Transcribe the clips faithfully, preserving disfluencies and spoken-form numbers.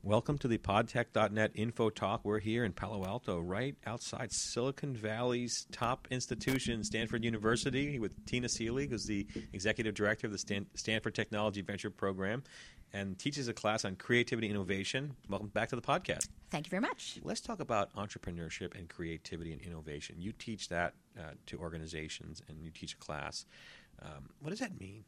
Welcome to the podtech dot net Info Talk. We're here in Palo Alto, right outside Silicon Valley's top institution, Stanford University, with Tina Seeley, who's the executive director of the Stan- Stanford Technology Venture Program and teaches a class on creativity and innovation. Welcome back to the podcast. Thank you very much. Let's talk about entrepreneurship and creativity and innovation. You teach that uh, to organizations, and you teach a class. Um, what does that mean?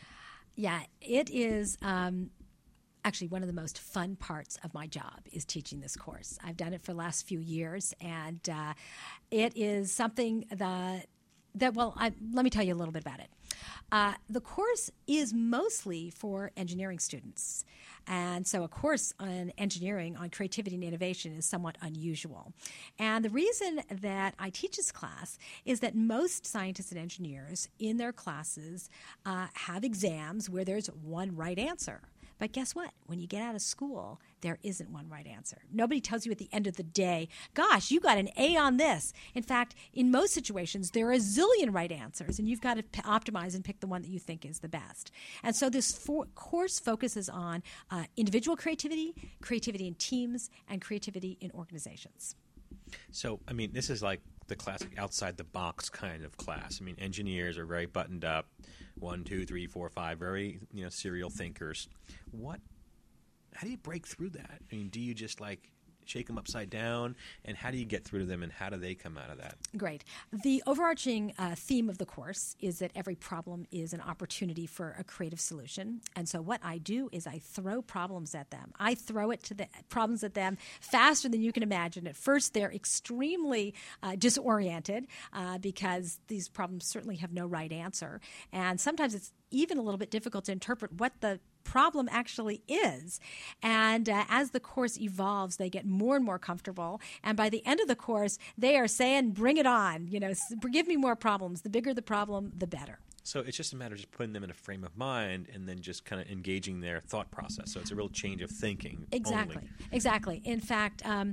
Yeah, it is um, actually one of the most fun parts of my job is teaching this course. I've done it for the last few years, and uh, it is something that, that well, I, let me tell you a little bit about it. Uh, the course is mostly for engineering students. And so a course on engineering, on creativity and innovation is somewhat unusual. And the reason that I teach this class is that most scientists and engineers in their classes uh, have exams where there's one right answer. But guess what? When you get out of school, there isn't one right answer. Nobody tells you at the end of the day, gosh, you got an A on this. In fact, in most situations, there are a zillion right answers, and you've got to p- optimize and pick the one that you think is the best. And so this for- course focuses on uh, individual creativity, creativity in teams, and creativity in organizations. So, I mean, this is like the classic outside-the-box kind of class. I mean, engineers are very buttoned up, one, two, three, four, five, very, you know, serial thinkers. What? How do you break through that? I mean, do you just, like, shake them upside down, and how do you get through to them, and how do they come out of that? Great. The overarching uh, theme of the course is that every problem is an opportunity for a creative solution. And so what I do is I throw problems at them. I throw it to the problems at them faster than you can imagine. At first, they're extremely uh, disoriented uh, because these problems certainly have no right answer. And sometimes it's even a little bit difficult to interpret what the problem actually is. And uh, as the course evolves, they get more and more comfortable. And by the end of the course, they are saying, bring it on. You know, give me more problems. The bigger the problem, the better. So it's just a matter of just putting them in a frame of mind and then just kind of engaging their thought process. So it's a real change of thinking. Exactly. Only. Exactly. In fact, um,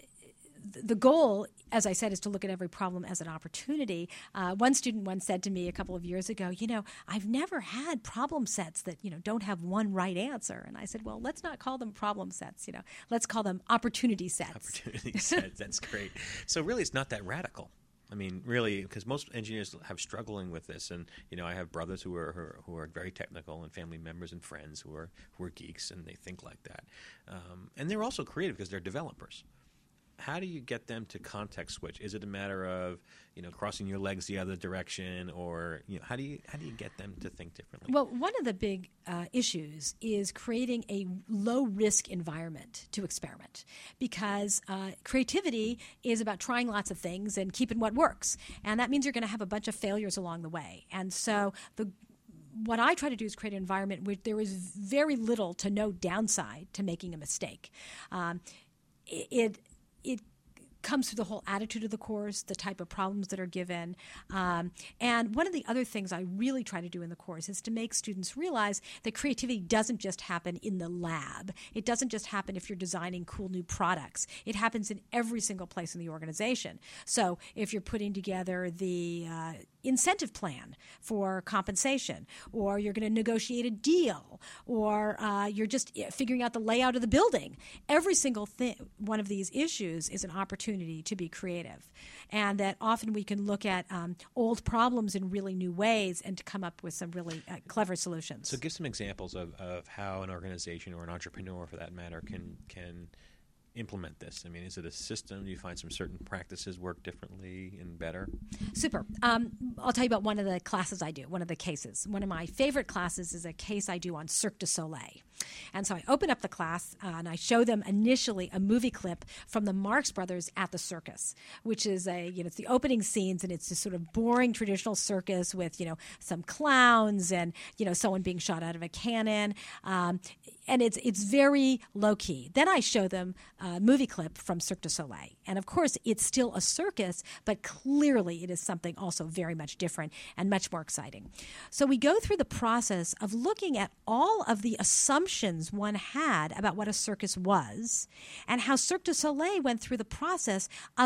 the goal, as I said, is to look at every problem as an opportunity. Uh, one student once said to me a couple of years ago, you know, I've never had problem sets that, you know, don't have one right answer. And I said, well, let's not call them problem sets, you know. Let's call them opportunity sets. Opportunity sets. That's great. So really it's not that radical. I mean, really, because most engineers have struggling with this, and you know, I have brothers who are who are very technical, and family members and friends who are who are geeks, and they think like that, um, and they're also creative because they're developers. How do you get them to context switch? Is it a matter of, you know, crossing your legs the other direction, or, you know, how do you how do you get them to think differently? Well, one of the big uh, issues is creating a low-risk environment to experiment, because uh, creativity is about trying lots of things and keeping what works, and that means you're going to have a bunch of failures along the way. And so the what I try to do is create an environment where there is very little to no downside to making a mistake. Um, it It comes through the whole attitude of the course, the type of problems that are given. Um, and one of the other things I really try to do in the course is to make students realize that creativity doesn't just happen in the lab. It doesn't just happen if you're designing cool new products. It happens in every single place in the organization. So if you're putting together the uh, incentive plan for compensation, or you're going to negotiate a deal, or uh, you're just figuring out the layout of the building, every single thing, one of these issues is an opportunity to be creative. And that often we can look at um, old problems in really new ways and to come up with some really uh, clever solutions. So give some examples of, of how an organization or an entrepreneur, for that matter, can can implement this? I mean, is it a system? Do you find some certain practices work differently and better? Super. Um, I'll tell you about one of the classes I do, one of the cases. One of my favorite classes is a case I do on Cirque du Soleil. And so I open up the class uh, and I show them initially a movie clip from the Marx Brothers at the circus, which is a, you know, it's the opening scenes, and it's this sort of boring traditional circus with, you know, some clowns and, you know, someone being shot out of a cannon. Um, and it's it's very low key. Then I show them a movie clip from Cirque du Soleil. And of course, it's still a circus, but clearly it is something also very much different and much more exciting. So we go through the process of looking at all of the assumptions one had about what a circus was, and how Cirque du Soleil went through the process of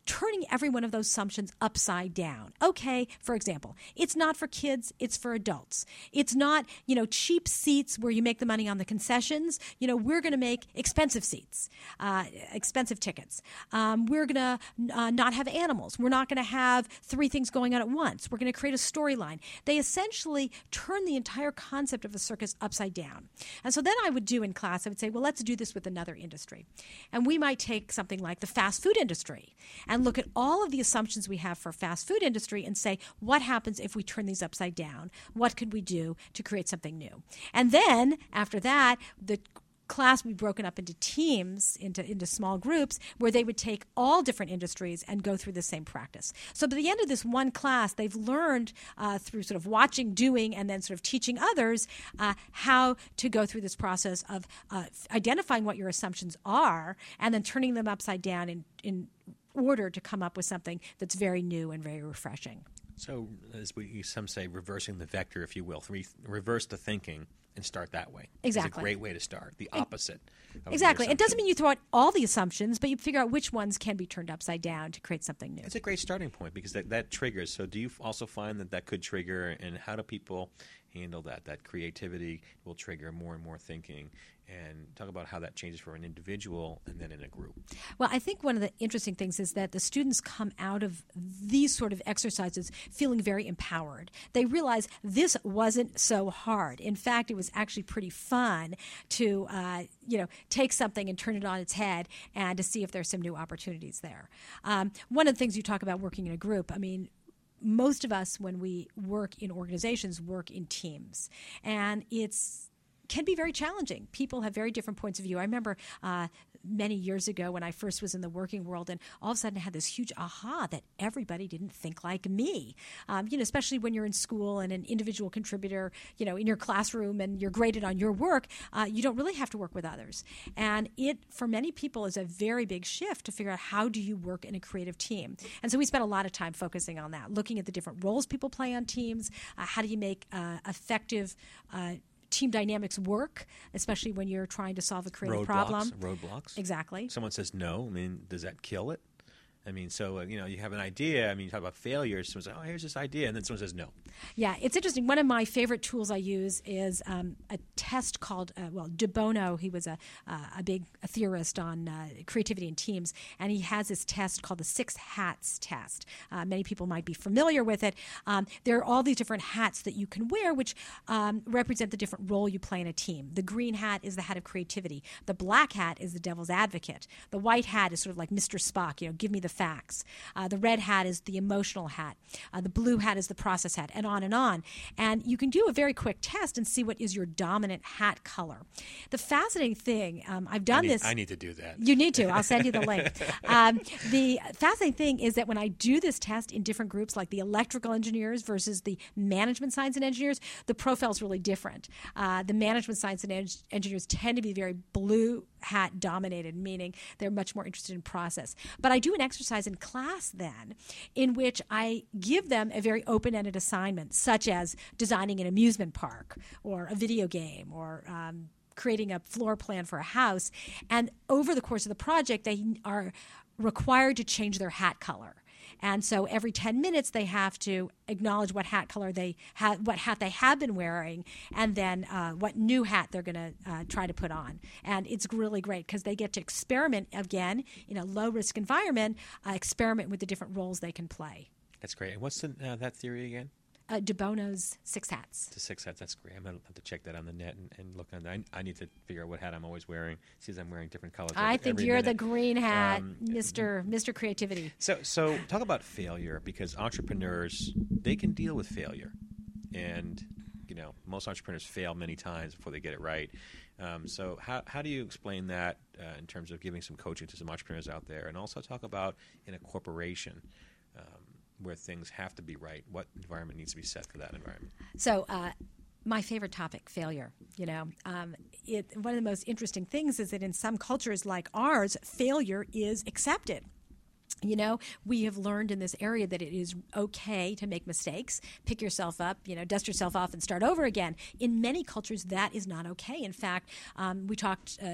turning every one of those assumptions upside down. Okay, for example, it's not for kids, it's for adults. It's not, you know, cheap seats where you make the money on the concessions. You know, we're going to make expensive seats, uh, expensive tickets. Um, we're going to uh, not have animals. We're not going to have three things going on at once. We're going to create a storyline. They essentially turn the entire concept of a circus upside down. And so then I would do in class, I would say, well, let's do this with another industry. And we might take something like the fast food industry and look at all of the assumptions we have for fast food industry and say, what happens if we turn these upside down? What could we do to create something new? And then after that, the class would be broken up into teams, into, into small groups, where they would take all different industries and go through the same practice. So by the end of this one class, they've learned uh, through sort of watching, doing, and then sort of teaching others uh, how to go through this process of uh, identifying what your assumptions are and then turning them upside down in, in order to come up with something that's very new and very refreshing. So, as we some say, reversing the vector, if you will, Re- reverse the thinking and start that way. Exactly. It's a great way to start. The opposite. Of exactly. It doesn't mean you throw out all the assumptions, but you figure out which ones can be turned upside down to create something new. It's a great starting point because that, that triggers. So, do you also find that that could trigger, and how do people handle that? That creativity will trigger more and more thinking. And talk about how that changes for an individual and then in a group. Well, I think one of the interesting things is that the students come out of these sort of exercises feeling very empowered. They realize this wasn't so hard. In fact, it was actually pretty fun to, uh, you know, take something and turn it on its head and to see if there's some new opportunities there. Um, one of the things you talk about working in a group, I mean, most of us, when we work in organizations, work in teams. And it's can be very challenging. People have very different points of view. I remember uh, many years ago when I first was in the working world, and all of a sudden I had this huge aha that everybody didn't think like me. Um, you know, especially when you're in school and an individual contributor, you know, in your classroom and you're graded on your work, uh, you don't really have to work with others. And it, for many people, is a very big shift to figure out how do you work in a creative team. And so we spent a lot of time focusing on that, looking at the different roles people play on teams. Uh, how do you make uh, effective uh, team dynamics work, especially when you're trying to solve a creative Roadblocks, problem. Roadblocks. Exactly. Someone says no. I mean, does that kill it? I mean, so, uh, you know, you have an idea. I mean, you talk about failures. Someone says, oh, here's this idea. And then someone says no. Yeah, it's interesting. One of my favorite tools I use is um, a test called, uh, well, De Bono, he was a, uh, a big a theorist on uh, creativity in teams, and he has this test called the Six Hats test. Uh, many people might be familiar with it. Um, there are all these different hats that you can wear, which um, represent the different role you play in a team. The green hat is the hat of creativity. The black hat is the devil's advocate. The white hat is sort of like Mister Spock, you know, give me the facts. Uh, the red hat is the emotional hat. Uh, the blue hat is the process hat, and on and on. And you can do a very quick test and see what is your dominant hat color. The fascinating thing, um, I've done I need, this. I need to do that. You need to. I'll send you the link. Um, the fascinating thing is that when I do this test in different groups, like the electrical engineers versus the management science and engineers, the profile is really different. Uh, the management science and en- engineers tend to be very blue hat dominated, meaning they're much more interested in process. But I do an exercise in class then in which I give them a very open-ended assignment, such as designing an amusement park or a video game or um, creating a floor plan for a house. And over the course of the project, they are required to change their hat color. And so every ten minutes they have to acknowledge what hat color they have, what hat they have been wearing, and then uh, what new hat they're going to uh, try to put on. And it's really great because they get to experiment again in a low-risk environment, uh, experiment with the different roles they can play. That's great. And what's the, uh, that theory again? Uh, De Bono's Six Hats. The Six Hats, that's great. I'm going to have to check that on the net and, and look on that. I, I need to figure out what hat I'm always wearing. Since I'm wearing different colors. I every, think every you're minute. the green hat, um, Mister Mister Creativity. So, so talk about failure, because entrepreneurs, they can deal with failure. And, you know, most entrepreneurs fail many times before they get it right. Um, so how, how do you explain that uh, in terms of giving some coaching to some entrepreneurs out there? And also talk about in a corporation, um, where things have to be right, what environment needs to be set for that environment? So uh, my favorite topic, failure. You know, um, it, one of the most interesting things is that in some cultures like ours, failure is accepted. You know, we have learned in this area that it is okay to make mistakes, pick yourself up, you know, dust yourself off and start over again. In many cultures, that is not okay. In fact, um, we talked uh,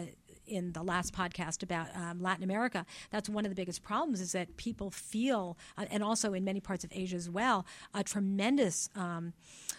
in the last podcast about um, Latin America, that's one of the biggest problems is that people feel, uh, and also in many parts of Asia as well, a tremendous um,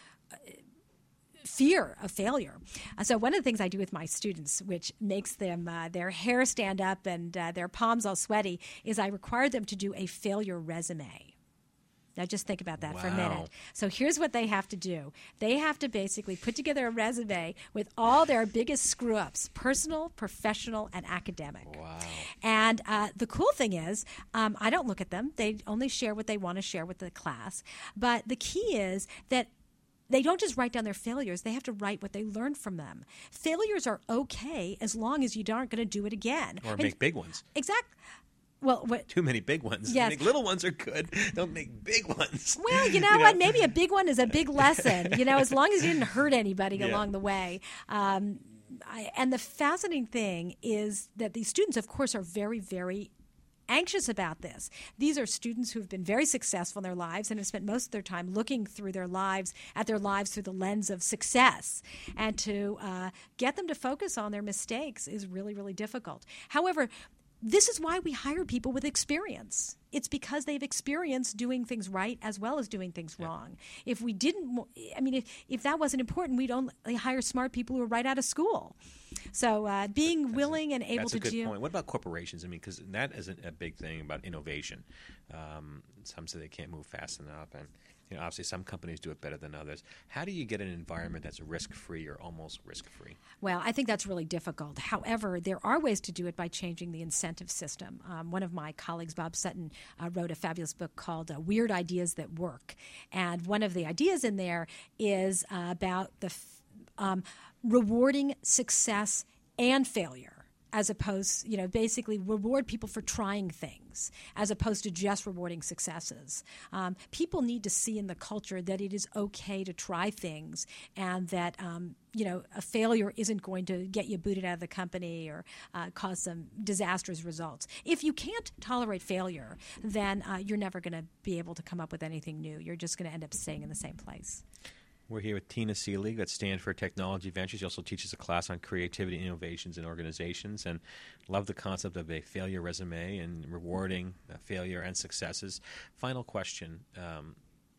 fear of failure. Uh, so one of the things I do with my students, which makes them uh, their hair stand up and uh, their palms all sweaty, is I require them to do a failure resume. Now just think about that wow. for a minute. So here's what they have to do. They have to basically put together a resume with all their biggest screw-ups, personal, professional, and academic. Wow. And uh, the cool thing is, um, I don't look at them. They only share what they want to share with the class. But the key is that they don't just write down their failures. They have to write what they learned from them. Failures are okay as long as you aren't going to do it again. Or and make big ones. Exactly. Well, what, Too many big ones. Yes. Make little ones are good. Don't make big ones. Well, you know, you know what? Maybe a big one is a big lesson, you know, as long as you didn't hurt anybody yeah. along the way. Um, I, and the fascinating thing is that these students, of course, are very, very anxious about this. These are students who have been very successful in their lives and have spent most of their time looking through their lives, at their lives through the lens of success. And to uh, get them to focus on their mistakes is really, really difficult. However, this is why we hire people with experience. It's because they've experienced doing things right as well as doing things yeah. wrong. If we didn't, I mean, if, if that wasn't important, we'd only hire smart people who are right out of school. So uh, being that's willing a, and able that's to a good do. point. What about corporations? I mean, because that isn't a big thing about innovation. Um, some say they can't move fast enough, and you know, obviously some companies do it better than others. How do you get an environment that's risk-free or almost risk-free? Well, I think that's really difficult. However, there are ways to do it by changing the incentive system. Um, one of my colleagues, Bob Sutton, uh, wrote a fabulous book called uh, Weird Ideas That Work. And one of the ideas in there is uh, about the f- um, rewarding success and failure, as opposed, you know, basically reward people for trying things as opposed to just rewarding successes. Um, people need to see in the culture that it is okay to try things and that, um, you know, a failure isn't going to get you booted out of the company or uh, cause some disastrous results. If you can't tolerate failure, then uh, you're never going to be able to come up with anything new. You're just going to end up staying in the same place. We're here with Tina Seelig at Stanford Technology Ventures. She also teaches a class on creativity, innovations, and organizations, and love the concept of a failure resume and rewarding uh, failure and successes. Final question. Um,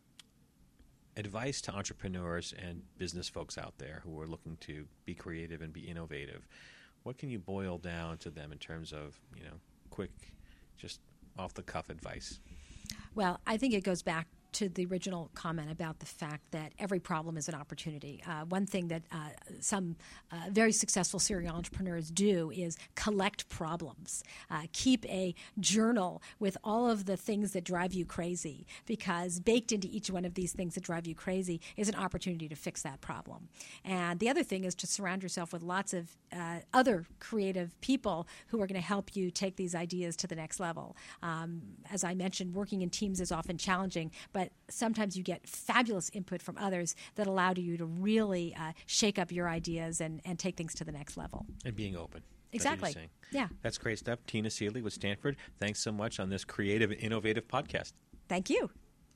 advice to entrepreneurs and business folks out there who are looking to be creative and be innovative. What can you boil down to them in terms of, you know, quick, just off-the-cuff advice? Well, I think it goes back to the original comment about the fact that every problem is an opportunity. Uh, one thing that uh, some uh, very successful serial entrepreneurs do is collect problems. Uh, keep a journal with all of the things that drive you crazy, because baked into each one of these things that drive you crazy is an opportunity to fix that problem. And the other thing is to surround yourself with lots of uh, other creative people who are going to help you take these ideas to the next level. Um, as I mentioned, working in teams is often challenging, but But sometimes you get fabulous input from others that allow you to really uh, shake up your ideas and, and take things to the next level. And being open. Exactly. Yeah. That's great stuff. Tina Seelig with Stanford, thanks so much on this creative and innovative podcast. Thank you.